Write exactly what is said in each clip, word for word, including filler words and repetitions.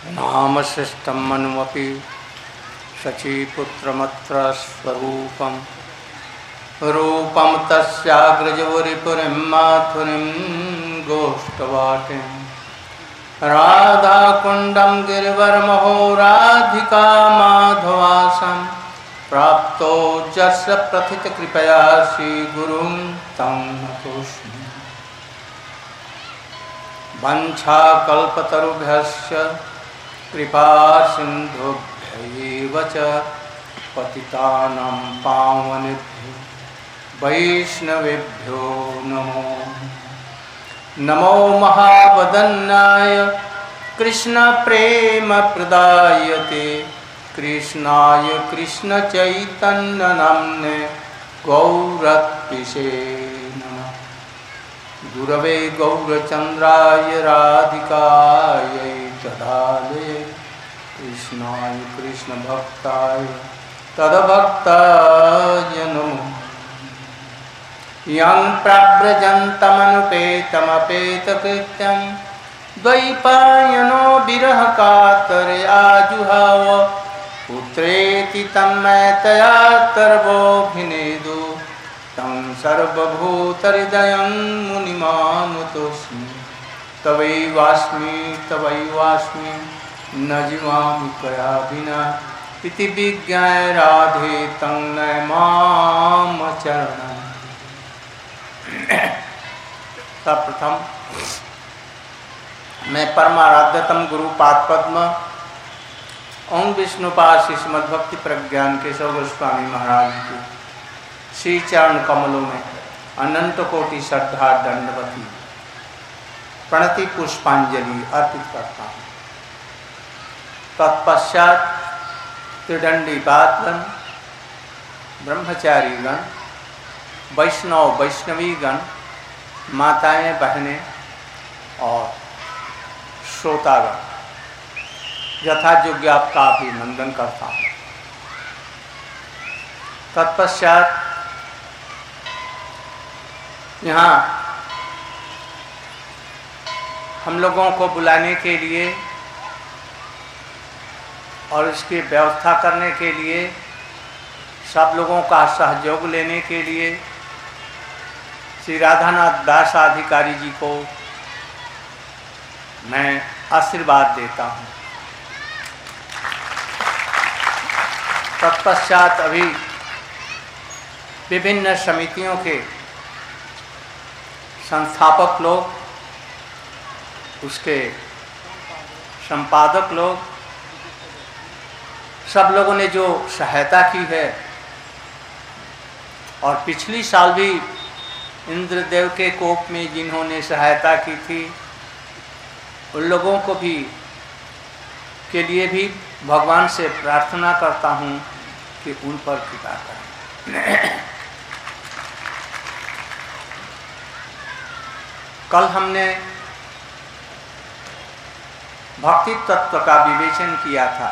नाम शिष्टम मनुमपि शचीपुत्रमत्र स्वरूपम रूपम तस्याग्रजवरिपुरीं माथुरीं गोष्ठवाटिं राधाकुण्डं गिरिवरमहो राधिका माधवासं प्राप्तो जस्य प्रथितकृपया श्रीगुरुं तं नतोऽस्मि। वंशाकल्पतरुभ्यश्च कृपा सिन्धुभ्यैव च पतितानां पावनेभ्यो वैष्णवेभ्यो नमो नमो महावदन्नाय कृष्णप्रेमप्रदायते कृष्णाय कृष्णचैतन्यनाम्ने गौरत्पिषे नमः। गुरवे गौरचन्द्राय राधिकायै तदालये कृष्णाय कृष्णभक्ताय तद्भक्ताय नमः। यं प्रव्रजन्तमनुपेतमपेतकृत्यं द्वैपायनो विरहकातरे आजुहाव पुत्रेति तन्मयतया तर्वोऽभिनेदु तं सर्वभूतहृदयं मुनिमानुतोऽस्मि। तवैवास्मि तवैवास्मि न जीवामि त्वया विना इति विज्ञाय राधे तं नमामचरणम्। सर्वप्रथम मैं परमाराध्यतम गुरु पाद पद्म ओम विष्णुपाद श्री श्रीमद्भक्ति प्रज्ञान केशव गोस्वामी महाराज के श्री चरण कमलों में अनंत कोटि श्रद्धा दंडवती प्रणति पुष्पांजलि अर्पित करता हूँ। तत्पश्चात त्रिदंडी पादगण, ब्रह्मचारीगण, वैष्णव वैष्णवीगण, माताएं बहनें और श्रोतागण यथा योग्य आपका अभिनंदन करता हूँ। तत्पश्चात यहाँ हम लोगों को बुलाने के लिए और इसकी व्यवस्था करने के लिए, सब लोगों का सहयोग लेने के लिए श्री राधानाथ दास अधिकारी जी को मैं आशीर्वाद देता हूँ। तत्पश्चात अभी विभिन्न समितियों के संस्थापक लोग, उसके संपादक लोग, सब लोगों ने जो सहायता की है और पिछली साल भी इंद्रदेव के कोप में जिन्होंने सहायता की थी, उन लोगों को भी के लिए भी भगवान से प्रार्थना करता हूँ कि उन पर कृपा करें। कल हमने भक्ति तत्व का विवेचन किया था।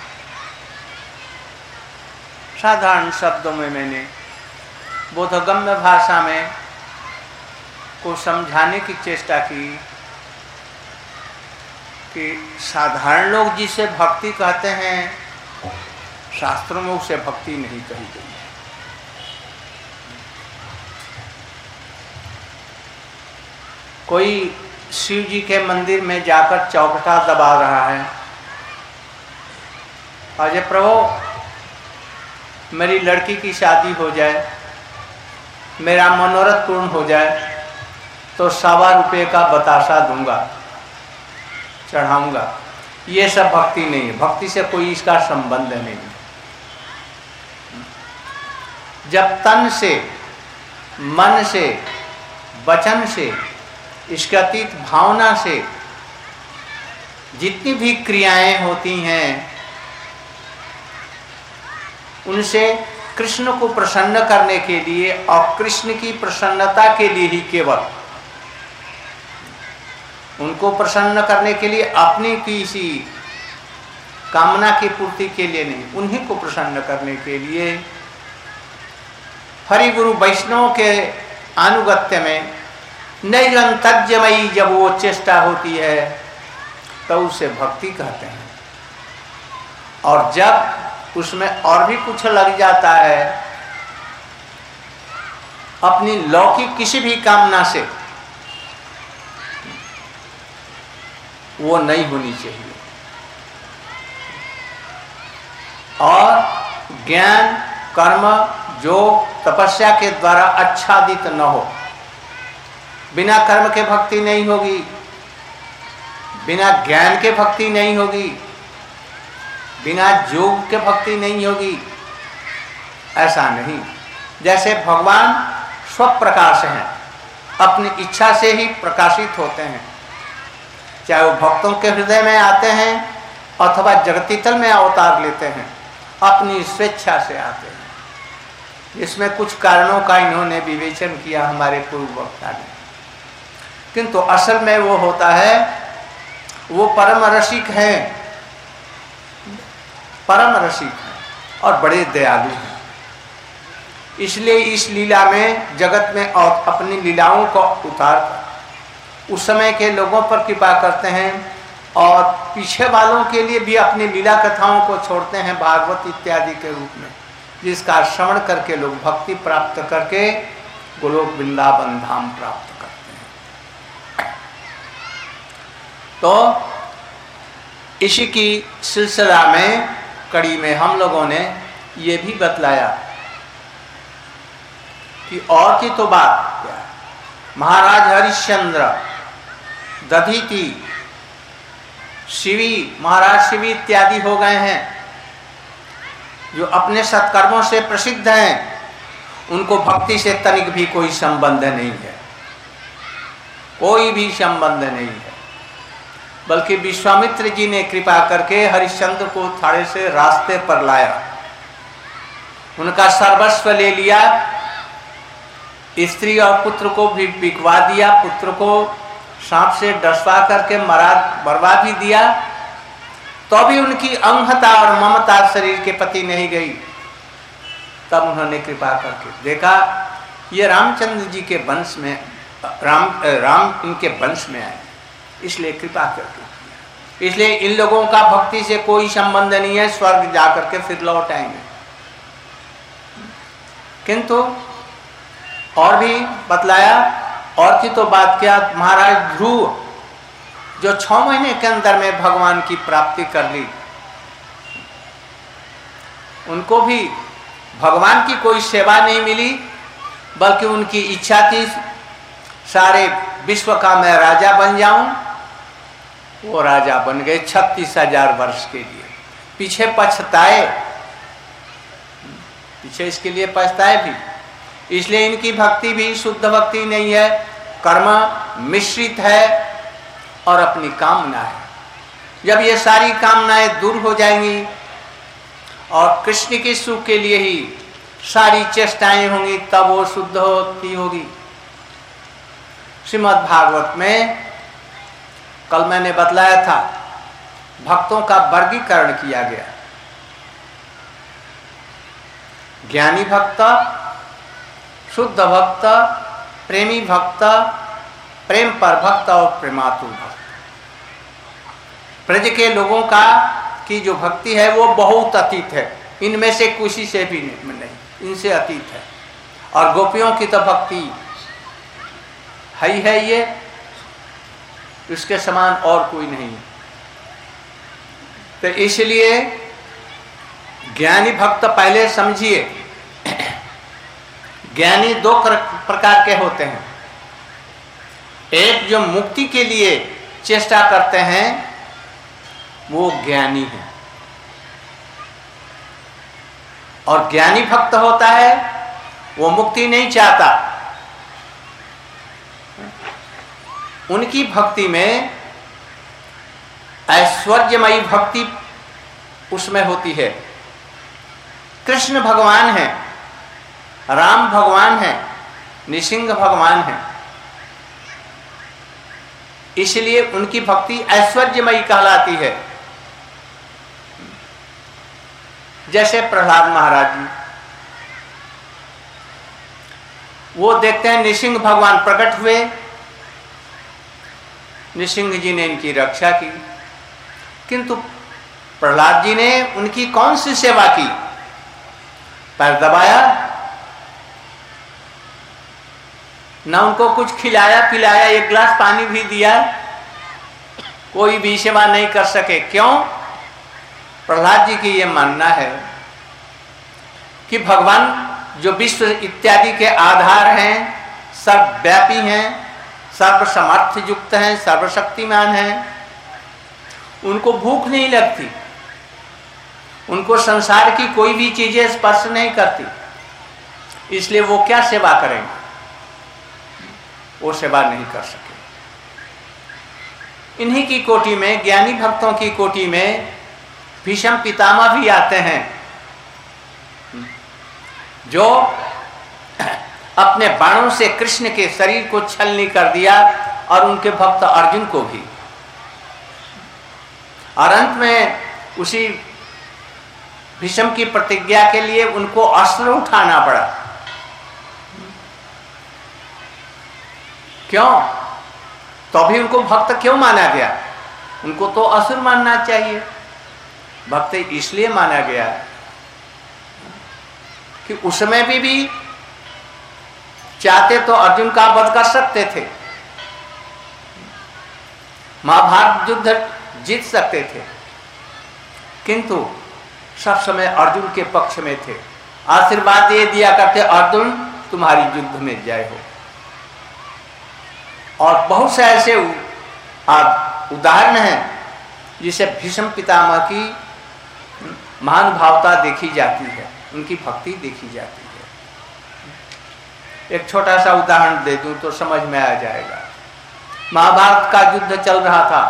साधारण शब्दों में मैंने बोधगम्य भाषा में को समझाने की चेष्टा की कि साधारण लोग जिसे भक्ति कहते हैं, शास्त्रों में उसे भक्ति नहीं कही गई है। कोई शिव जी के मंदिर में जाकर चौखटा दबा रहा है, अजय प्रभु मेरी लड़की की शादी हो जाए, मेरा मनोरथ पूर्ण हो जाए तो सवा रुपये का बताशा दूंगा, चढ़ाऊंगा। ये सब भक्ति नहीं है। भक्ति से कोई इसका संबंध नहीं। जब तन से, मन से, वचन से, इसके अतीत भावना से जितनी भी क्रियाएं होती हैं, उनसे कृष्ण को प्रसन्न करने के लिए और कृष्ण की प्रसन्नता के लिए ही, केवल उनको प्रसन्न करने के लिए, अपनी किसी कामना की पूर्ति के लिए नहीं, उन्हीं को प्रसन्न करने के लिए हरि गुरु वैष्णव के अनुगत्य में निरंतर्यमयी जब वो चेष्टा होती है तो उसे भक्ति कहते हैं। और जब उसमें और भी कुछ लग जाता है, अपनी लौकिक किसी भी कामना से, वो नहीं होनी चाहिए। और ज्ञान, कर्म, योग, तपस्या के द्वारा आच्छादित न हो। बिना कर्म के भक्ति नहीं होगी, बिना ज्ञान के भक्ति नहीं होगी, बिना योग के भक्ति नहीं होगी। ऐसा नहीं। जैसे भगवान स्वप्रकाश हैं, अपनी इच्छा से ही प्रकाशित होते हैं, चाहे वो भक्तों के हृदय में आते हैं अथवा जगतीतल में अवतार लेते हैं, अपनी स्वेच्छा से आते हैं। इसमें कुछ कारणों का इन्होंने विवेचन किया हमारे पूर्व वक्ता ने, किंतु असल में वो होता है, वो परम रसिक हैं, परम रसिक हैं और बड़े दयालु हैं। इसलिए इस लीला में, जगत में और अपनी लीलाओं को उतार कर उस समय के लोगों पर कृपा करते हैं और पीछे वालों के लिए भी अपनी लीला कथाओं को छोड़ते हैं भागवत इत्यादि के रूप में, जिसका श्रवण करके लोग भक्ति प्राप्त करके गोलोक वृंदावन धाम प्राप्त करते हैं। तो इसी की सिलसिला में, कड़ी में हम लोगों ने ये भी बतलाया कि और की तो बात क्या है। महाराज हरिश्चंद्र, दधीति, शिवी, महाराज शिवी इत्यादि हो गए हैं, जो अपने सत्कर्मों से प्रसिद्ध हैं। उनको भक्ति से तनिक भी कोई संबंध नहीं है, कोई भी संबंध नहीं है। बल्कि विश्वामित्र जी ने कृपा करके हरिश्चंद्र को थाड़े से रास्ते पर लाया, उनका सर्वस्व ले लिया, स्त्री और पुत्र को भी बिकवा दिया, पुत्र को सांप से डसवा करके मरा बरवा भी दिया, तो भी उनकी अंगता और ममता शरीर के प्रति नहीं गई। तब उन्होंने कृपा करके देखा ये रामचंद्र जी के वंश में, राम राम इनके वंश में आए, इसलिए कृपा करके किया। इसलिए इन लोगों का भक्ति से कोई संबंध नहीं है, स्वर्ग जाकर के फिर लौट आएंगे। किंतु और भी बतलाया, और की तो बात क्या, महाराज ध्रुव जो छह महीने के अंदर में भगवान की प्राप्ति कर ली, उनको भी भगवान की कोई सेवा नहीं मिली, बल्कि उनकी इच्छा थी सारे विश्व का मैं राजा बन जाऊं। वो राजा बन गए छत्तीस हजार वर्ष के लिए। पीछे पछताए, पीछे इसके लिए पछताए भी। इसलिए इनकी भक्ति भी शुद्ध भक्ति नहीं है, कर्म मिश्रित है और अपनी कामना है। जब ये सारी कामनाएं दूर हो जाएंगी और कृष्ण के सुख के लिए ही सारी चेष्टाएं होंगी, तब वो शुद्ध होती होगी। श्रीमद् भागवत में कल मैंने बतलाया था, भक्तों का वर्गीकरण किया गया। ज्ञानी भक्त, शुद्ध भक्त, प्रेमी भक्त, प्रेम पर भक्त और प्रेमातुर भक्त। ब्रज के लोगों का की जो भक्ति है वो बहुत अतीत है, इनमें से किसी से भी नहीं, इनसे अतीत है। और गोपियों की तो भक्ति है ही है, ये इसके समान और कोई नहीं है। तो इसलिए ज्ञानी भक्त पहले समझिए, ज्ञानी दो प्रकार के होते हैं। एक जो मुक्ति के लिए चेष्टा करते हैं वो ज्ञानी है, और ज्ञानी भक्त होता है वो मुक्ति नहीं चाहता। उनकी भक्ति में ऐश्वर्यमयी भक्ति उसमें होती है। कृष्ण भगवान है, राम भगवान है, नृसिंह भगवान है, इसलिए उनकी भक्ति ऐश्वर्यमयी कहलाती है। जैसे प्रहलाद महाराज जी, वो देखते हैं नृसिंह भगवान प्रकट हुए, नृसिंह जी ने इनकी रक्षा की, किंतु प्रहलाद जी ने उनकी कौन सी सेवा की? पैर दबाया, ना उनको कुछ खिलाया पिलाया, एक गिलास पानी भी दिया, कोई भी सेवा नहीं कर सके। क्यों? प्रहलाद जी की ये मानना है कि भगवान जो विश्व इत्यादि के आधार हैं, सर्वव्यापी हैं, सर्वसमर्थ युक्त हैं, सर्वशक्तिमान हैं, उनको भूख नहीं लगती, उनको संसार की कोई भी चीजें स्पर्श नहीं करती, इसलिए वो क्या सेवा करेंगे? वो सेवा नहीं कर सके। इन्हीं की कोटि में, ज्ञानी भक्तों की कोटि में भीष्म पितामह भी आते हैं, जो अपने बाणों से कृष्ण के शरीर को छलनी कर दिया और उनके भक्त अर्जुन को भी। और अंत में उसी भीष्म की प्रतिज्ञा के लिए उनको अस्त्र उठाना पड़ा। क्यों? तो भी उनको भक्त क्यों माना गया? उनको तो असुर मानना चाहिए। भक्त इसलिए माना गया कि उसमें भी, भी चाहते तो अर्जुन का वध कर सकते थे, महाभारत युद्ध जीत सकते थे, किंतु सब समय अर्जुन के पक्ष में थे। आशीर्वाद ये दिया करते, अर्जुन तुम्हारी युद्ध में जय हो। और बहुत से ऐसे उदाहरण हैं जिसे भीष्म पितामह की महानुभावता देखी जाती है, उनकी भक्ति देखी जाती है। एक छोटा सा उदाहरण दे दूं तो समझ में आ जाएगा। महाभारत का युद्ध चल रहा था,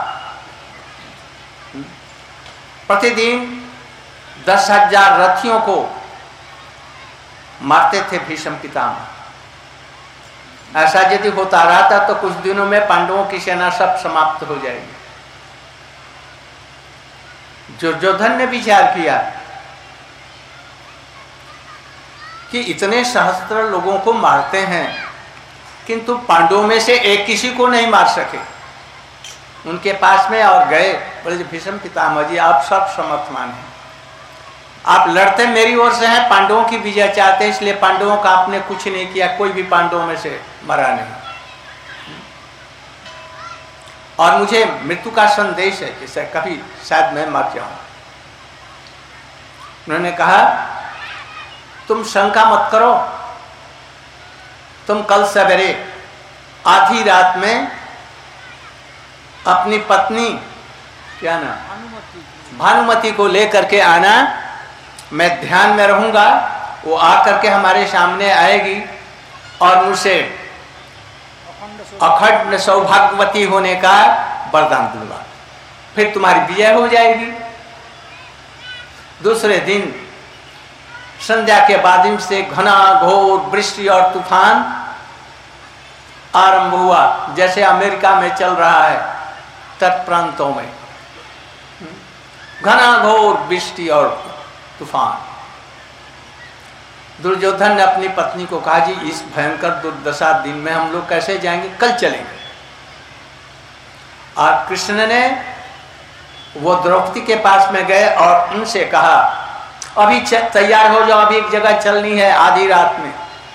प्रतिदिन दस हजार रथियों को मारते थे भीष्म पितामह। ऐसा यदि होता रहा था तो कुछ दिनों में पांडवों की सेना सब समाप्त हो जाएगी। दुर्योधन ने विचार किया कि इतने सहस्त्र लोगों को मारते हैं, किंतु पांडवों में से एक किसी को नहीं मार सके। उनके पास में और गए, बोले भीष्म पितामह जी आप सब समर्थमान हैं, आप लड़ते मेरी ओर से हैं, पांडवों की विजय चाहते हैं, इसलिए पांडवों का आपने कुछ नहीं किया, कोई भी पांडवों में से मरा नहीं। और मुझे मृत्यु का संदेश है, जैसे कभी शायद मैं मर जाऊं। उन्होंने कहा तुम शंका मत करो, तुम कल सवेरे आधी रात में अपनी पत्नी क्या ना भानुमति को लेकर के आना, मैं ध्यान में रहूंगा, वो आकर के हमारे सामने आएगी और मुझसे अखंड सौभाग्यवती होने का वरदान दूंगा, फिर तुम्हारी विजय हो जाएगी। दूसरे दिन संध्या के बाद से घना घोर वृष्टि और तूफान आरंभ हुआ, जैसे अमेरिका में चल रहा है तट प्रांतों में, घना घोर वृष्टि और तूफान। दुर्योधन ने अपनी पत्नी को कहा जी इस भयंकर दुर्दशा दिन में हम लोग कैसे जाएंगे, कल चलेंगे। और कृष्ण ने वो द्रौपदी के पास में गए और उनसे कहा अभी तैयार हो जाओ, अभी एक जगह चलनी है आधी रात में।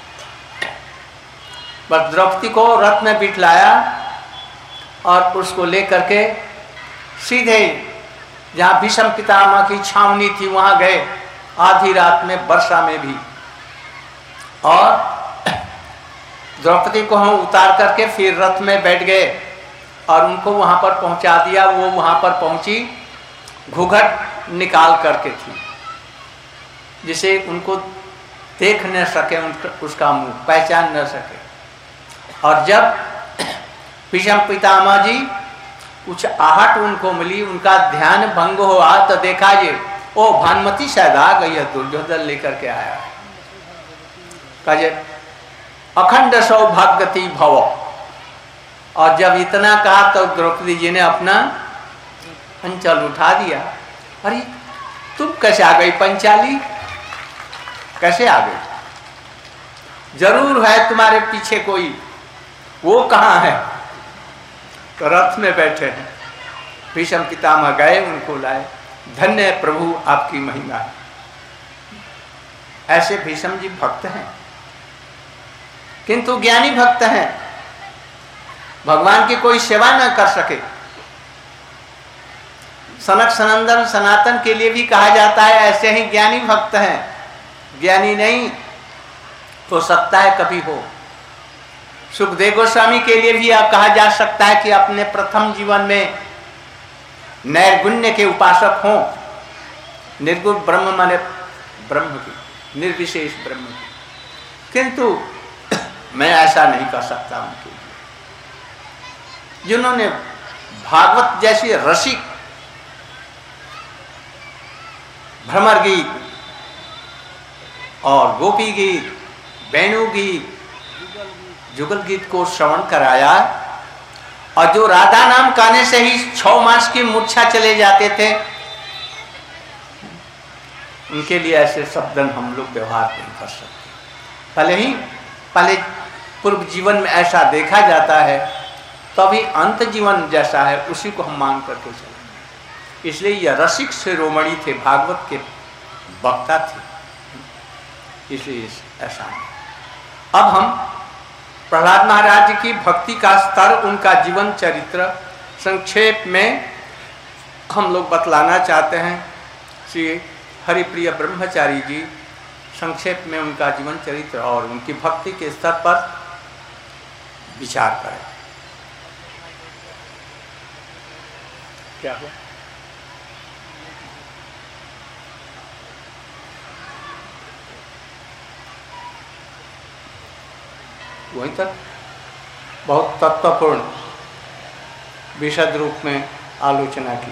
बस द्रौपदी को रथ में बिठलाया और उसको लेकर के सीधे जहाँ भीष्म पितामह की छावनी थी वहां गए, आधी रात में वर्षा में भी। और द्रौपदी को हम उतार करके फिर रथ में बैठ गए और उनको वहां पर पहुंचा दिया। वो वहां पर पहुंची, घूंघट निकाल करके थी, जिसे उनको देख न सके, उसका मुंह पहचान न सके। और जब भीष्म पितामह जी कुछ आहट उनको मिली, उनका ध्यान भंग हुआ, तो देखा ये ओ भानुमति शायद आ गई है, दुर्योधन लेकर के आया है। कहे अखंड सौभाग्यवती भव। और जब इतना कहा तो द्रौपदी जी ने अपना अंचल उठा दिया। अरे तुम कैसे आ गई पंचाली, कैसे आ गई? जरूर है तुम्हारे पीछे कोई, वो कहाँ है? तो रथ में बैठे हैं। भीष्म पितामह गए, उनको लाए। धन्य है प्रभु आपकी महिमा है। ऐसे भीष्म जी भक्त हैं, किंतु ज्ञानी भक्त हैं, भगवान की कोई सेवा न कर सके। सनक सनंदन सनातन के लिए भी कहा जाता है ऐसे ही ज्ञानी भक्त हैं। ज्ञानी नहीं हो सकता है कभी हो। सुखदेव गोस्वामी के लिए भी आप कहा जा सकता है कि अपने प्रथम जीवन में नैर्गुण्य के उपासक हों। निर्गुण ब्रह्म माने ब्रह्म की, निर्विशेष ब्रह्म की, किंतु मैं ऐसा नहीं कर सकता उनके लिए, जिन्होंने भागवत जैसी रसिक भ्रमर गीत और गोपी गीत, वेणु गीत, जुगल गीत को श्रवण कराया, और जो राधा नाम गाने से ही छह मास की मूर्छा चले जाते थे, उनके लिए ऐसे शब्दन हम लोग व्यवहार नहीं कर सकते। भले ही पहले पूर्व जीवन में ऐसा देखा जाता है, तभी तो अंत जीवन जैसा है उसी को हम मान करके चलेंगे। इसलिए यह रसिक शिरोमणि थे, भागवत के वक्ता थे, इसलिए ऐसा है। अब हम प्रहलाद महाराज की भक्ति का स्तर, उनका जीवन चरित्र संक्षेप में हम लोग बतलाना चाहते हैं। श्री हरिप्रिय ब्रह्मचारी जी संक्षेप में उनका जीवन चरित्र और उनकी भक्ति के स्तर पर विचार करें। क्या हुआ? वहीं तक बहुत तत्वपूर्ण विशद रूप में आलोचना की।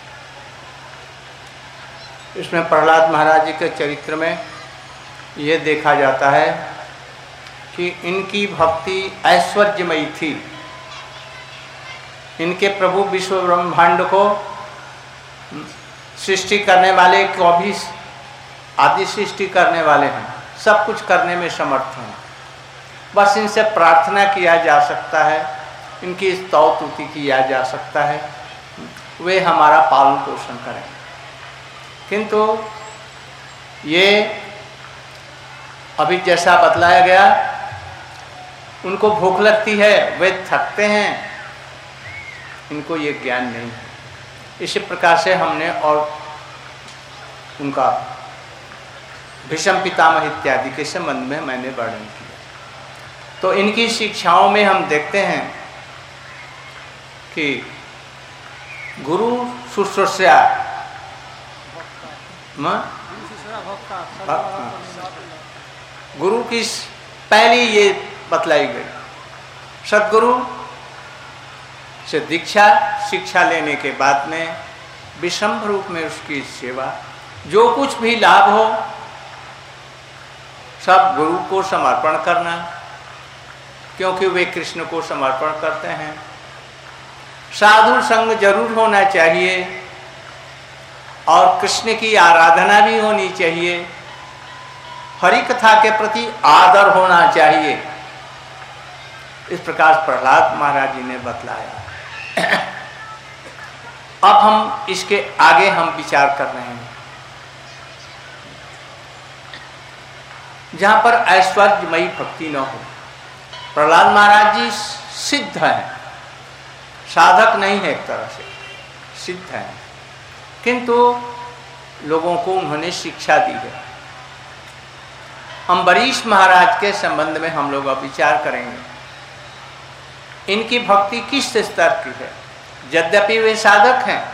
इसमें प्रहलाद महाराज जी के चरित्र में ये देखा जाता है कि इनकी भक्ति ऐश्वर्यमयी थी। इनके प्रभु विश्व ब्रह्मांड को सृष्टि करने वाले को भी आदि सृष्टि करने वाले हैं, सब कुछ करने में समर्थ हैं। बस इनसे प्रार्थना किया जा सकता है, इनकी स्तुति किया जा सकता है, वे हमारा पालन पोषण करें। किंतु ये अभी जैसा बतलाया गया, उनको भूख लगती है, वे थकते हैं, इनको ये ज्ञान नहीं है। इसी प्रकार से हमने और उनका भीष्म पितामह इत्यादि के संबंध में मैंने वर्णन किया। तो इनकी शिक्षाओं में हम देखते हैं कि गुरु शुश्रूषा, गुरु की पहली ये बतलाई गई, सदगुरु से दीक्षा शिक्षा लेने के बाद में विषम रूप में उसकी सेवा, जो कुछ भी लाभ हो सब गुरु को समर्पण करना, क्योंकि वे कृष्ण को समर्पण करते हैं। साधु संग जरूर होना चाहिए और कृष्ण की आराधना भी होनी चाहिए, हरि कथा के प्रति आदर होना चाहिए। इस प्रकार प्रहलाद महाराज जी ने बतलाया। अब हम इसके आगे हम विचार कर रहे हैं, जहां पर ऐश्वर्यमयी भक्ति न हो। प्रहलाद महाराज जी सिद्ध हैं, साधक नहीं है, एक तरह से सिद्ध हैं, किंतु लोगों को उन्होंने शिक्षा दी है। अम्बरीश महाराज के संबंध में हम लोग अब विचार करेंगे। इनकी भक्ति किस स्तर की है? यद्यपि वे साधक हैं,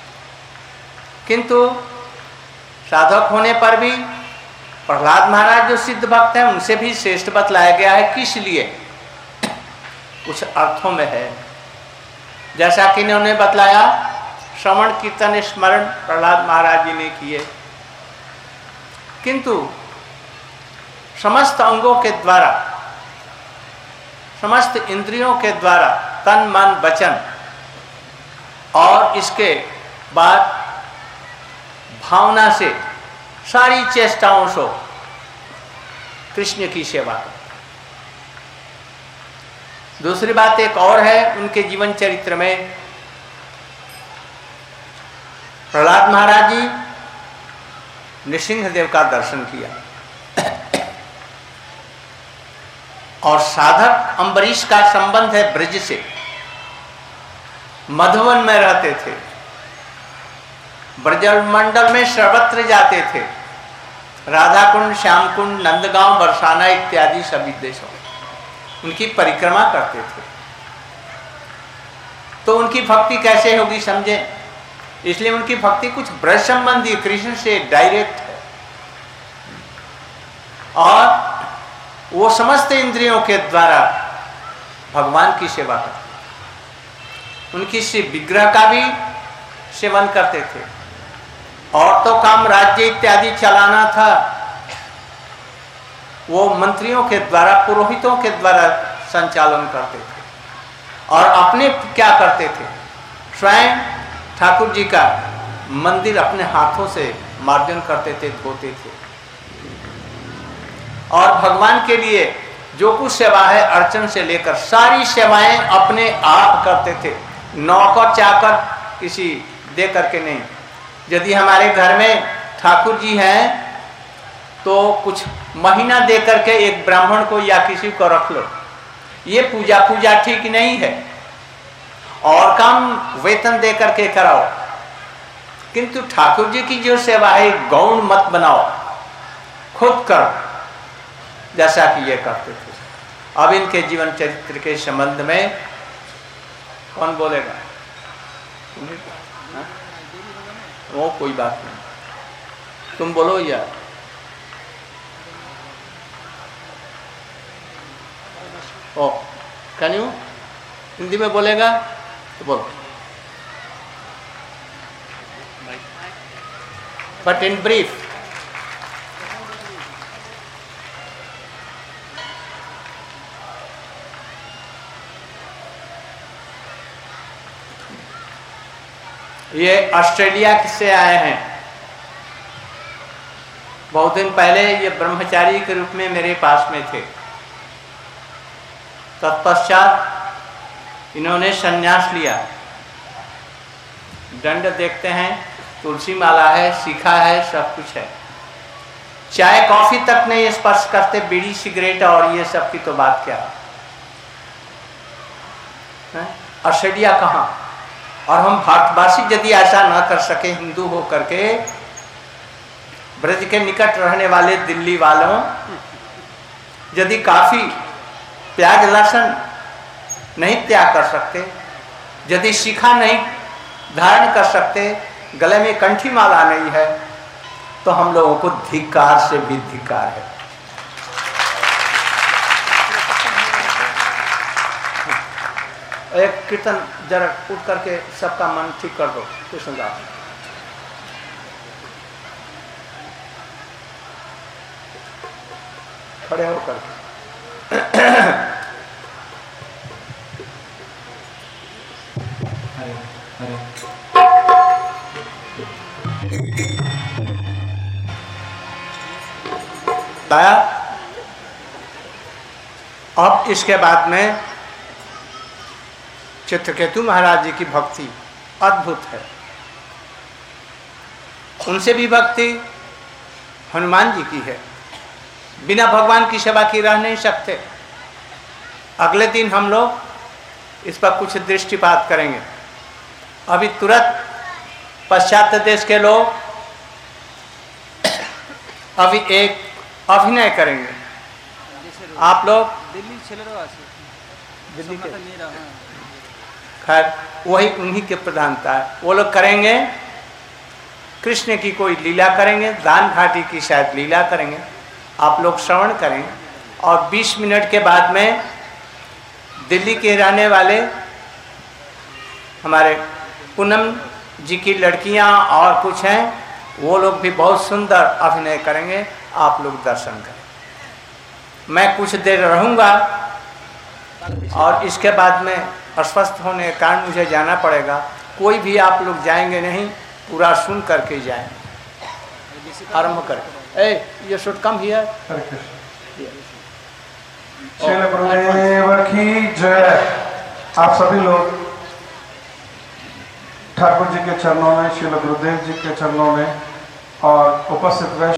किंतु साधक होने पर भी प्रहलाद महाराज जो सिद्ध भक्त हैं उनसे भी श्रेष्ठ बतलाया गया है। किस लिए? कुछ अर्थों में है, जैसा कि इन्होंने बतलाया, श्रवण कीर्तन स्मरण प्रहलाद महाराज जी ने किए, किंतु समस्त अंगों के द्वारा, समस्त इंद्रियों के द्वारा, तन मन वचन और इसके बाद भावना से सारी चेष्टाओं से कृष्ण की सेवा करें। दूसरी बात एक और है उनके जीवन चरित्र में प्रहलाद महाराज जी नृसिंहदेव का दर्शन किया और साधक अम्बरीश का संबंध है ब्रज से, मधुवन में रहते थे, ब्रजल मंडल में सर्वत्र जाते थे, राधा कुंड, श्याम कुंड, नंदगांव, बरसाना इत्यादि सभी देशों उनकी परिक्रमा करते थे। तो उनकी भक्ति कैसे होगी समझे, इसलिए उनकी भक्ति कुछ ब्रज संबंधी, कृष्ण से डायरेक्ट है। और वो समस्त इंद्रियों के द्वारा भगवान की सेवा करते, उनकी से विग्रह का भी सेवन करते थे। और तो काम राज्य इत्यादि चलाना था, वो मंत्रियों के द्वारा, पुरोहितों के द्वारा संचालन करते थे। और अपने क्या करते थे, स्वयं ठाकुर जी का मंदिर अपने हाथों से मार्जन करते थे, धोते थे। और भगवान के लिए जो कुछ सेवा है, अर्चन से लेकर सारी सेवाएं अपने आप करते थे, नौकर चाकर किसी दे करके नहीं। यदि हमारे घर में ठाकुर जी हैं तो कुछ महीना दे करके एक ब्राह्मण को या किसी को रख लो, ये पूजा पूजा ठीक नहीं है। और काम वेतन दे करके कराओ, किंतु ठाकुर जी की जो सेवा है गौण मत बनाओ, खुद करो, जैसा कि ये करते थे। अब इनके जीवन चरित्र के संबंध में कौन बोलेगा? हा? वो कोई बात नहीं, तुम बोलो यार। ओ कैन यू हिंदी में बोलेगा तो बोलो, बट इन ब्रीफ। ये ऑस्ट्रेलिया से आए हैं। बहुत दिन पहले ये ब्रह्मचारी के रूप में मेरे पास में थे। तत्पश्चात इन्होंने संन्यास लिया। दंड देखते हैं, तुलसी माला है, शिखा है, सब कुछ है। चाय कॉफी तक नहीं स्पर्श करते, बीड़ी सिगरेट और ये सब की तो बात क्या है। ऑस्ट्रेलिया कहाँ? और हम भारतवासी यदि ऐसा ना कर सके, हिंदू हो करके, ब्रज के निकट रहने वाले दिल्ली वालों यदि काफी प्याज लहसुन नहीं त्याग कर सकते, यदि शिखा नहीं धारण कर सकते, गले में कंठी माला नहीं है, तो हम लोगों को धिक्कार से भी धिक्कार है। एक कीर्तन जरा उठ करके सबका मन ठीक कर दो। कृष्णदास खड़े होकर हरे हरे बताया। अब इसके बाद में चित्रकेतु महाराज जी की भक्ति अद्भुत है। उनसे भी भक्ति हनुमान जी की है। बिना भगवान की सेवा की रह नहीं सकते। अगले दिन हम लोग इस पर कुछ दृष्टिपात करेंगे। अभी तुरंत पाश्चात्य देश के लोग अभी एक अभिनय करेंगे। आप लोग दिल्ली दिल्ली के खैर वही उन्हीं के प्रधानता है। वो लोग करेंगे, कृष्ण की कोई लीला करेंगे, दान घाटी की शायद लीला करेंगे। आप लोग श्रवण करें और बीस मिनट के बाद में दिल्ली के रहने वाले हमारे पूनम जी की लड़कियां और कुछ हैं, वो लोग भी बहुत सुंदर अभिनय करेंगे। आप लोग दर्शन करें। मैं कुछ देर रहूँगा और इसके बाद में अस्वस्थ होने के कारण मुझे जाना पड़ेगा। कोई भी आप लोग जाएंगे नहीं, पूरा सुन करके जाएं। आरंभ करें। ए ये शुड कम हियर। श्रील गुरुदेव की जय। आप सभी लोग ठाकुर जी के चरणों में, श्रील गुरुदेव जी के चरणों में और उपस्थित